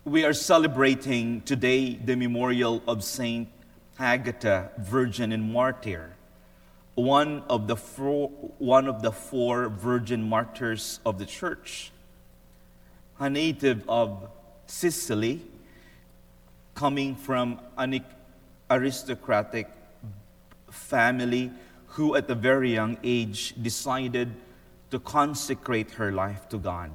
We are celebrating today the memorial of Saint Agatha, Virgin and Martyr, one of the four virgin martyrs of the Church. A native of Sicily, coming from an aristocratic family who at a very young age decided to consecrate her life to God.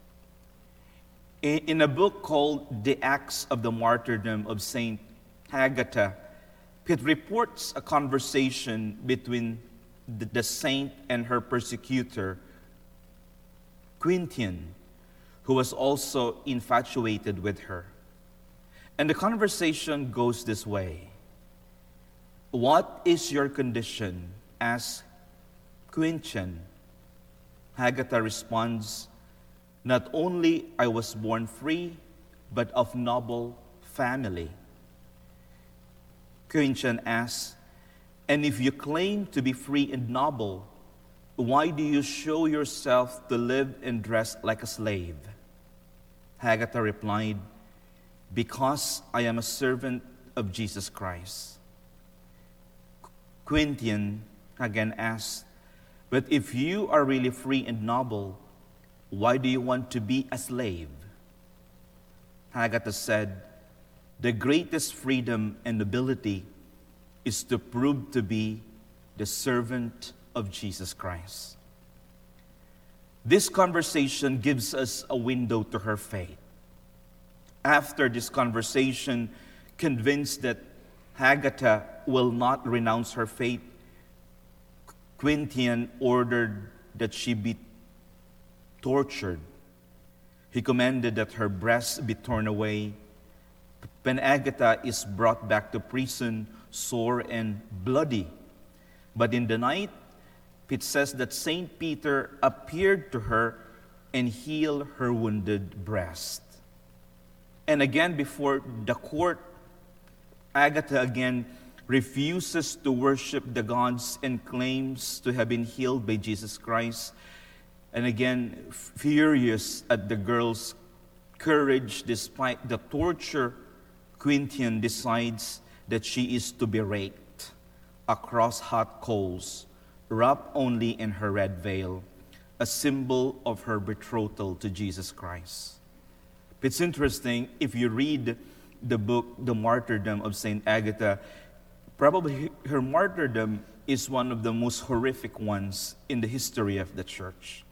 In a book called The Acts of the Martyrdom of Saint Agatha, it reports a conversation between the saint and her persecutor, Quintian, who was also infatuated with her. And the conversation goes this way. "What is your condition?" asks Quintian. Agatha responds, "Not only I was born free, but of noble family." Quintian asks, "And if you claim to be free and noble, why do you show yourself to live and dress like a slave?" Agatha replied, "Because I am a servant of Jesus Christ." Quintian again asks, "But if you are really free and noble, why do you want to be a slave?" Agatha said, "The greatest freedom and nobility is to prove to be the servant of Jesus Christ." This conversation gives us a window to her faith. After this conversation, convinced that Agatha will not renounce her faith, Quintian ordered that she be tortured. He commanded that her breasts be torn away. When Agatha is brought back to prison, sore and bloody. But in the night, it says that Saint Peter appeared to her and healed her wounded breast. And again, before the court, Agatha again refuses to worship the gods and claims to have been healed by Jesus Christ. And again, furious at the girl's courage despite the torture, Quintian decides that she is to be raked across hot coals, wrapped only in her red veil, a symbol of her betrothal to Jesus Christ. It's interesting, if you read the book, The Martyrdom of Saint Agatha, probably her martyrdom is one of the most horrific ones in the history of the Church.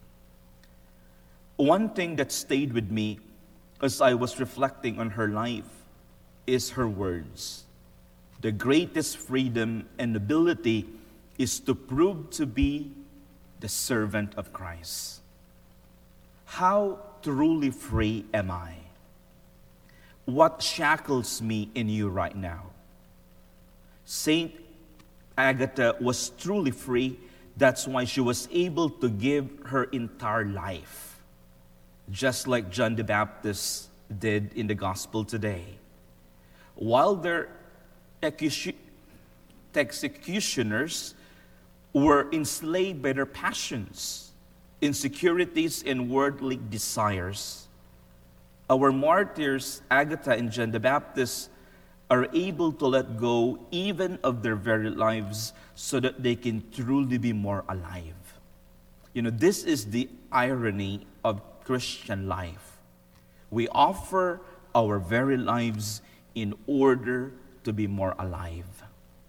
One thing that stayed with me as I was reflecting on her life is her words. The greatest freedom and nobility is to prove to be the servant of Christ. How truly free am I? What shackles me in you right now? Saint Agatha was truly free. That's why she was able to give her entire life, just like John the Baptist did in the gospel today. While their executioners were enslaved by their passions, insecurities, and worldly desires, our martyrs, Agatha and John the Baptist, are able to let go even of their very lives so that they can truly be more alive. You know, this is the irony of Christian life. We offer our very lives in order to be more alive.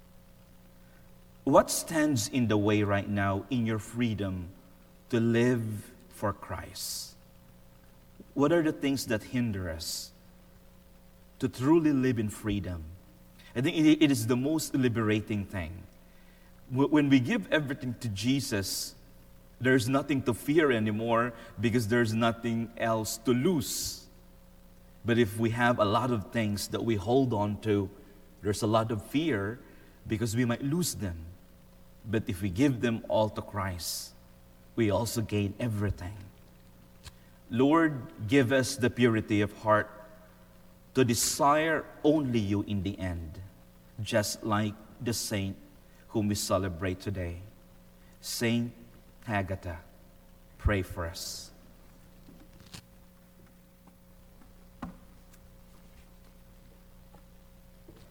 What stands in the way right now in your freedom to live for Christ? What are the things that hinder us to truly live in freedom? I think it is the most liberating thing. When we give everything to Jesus, there's nothing to fear anymore because there's nothing else to lose. But if we have a lot of things that we hold on to, there's a lot of fear because we might lose them. But if we give them all to Christ, we also gain everything. Lord, give us the purity of heart to desire only you in the end, just like the saint whom we celebrate today. Saint Agatha, pray for us.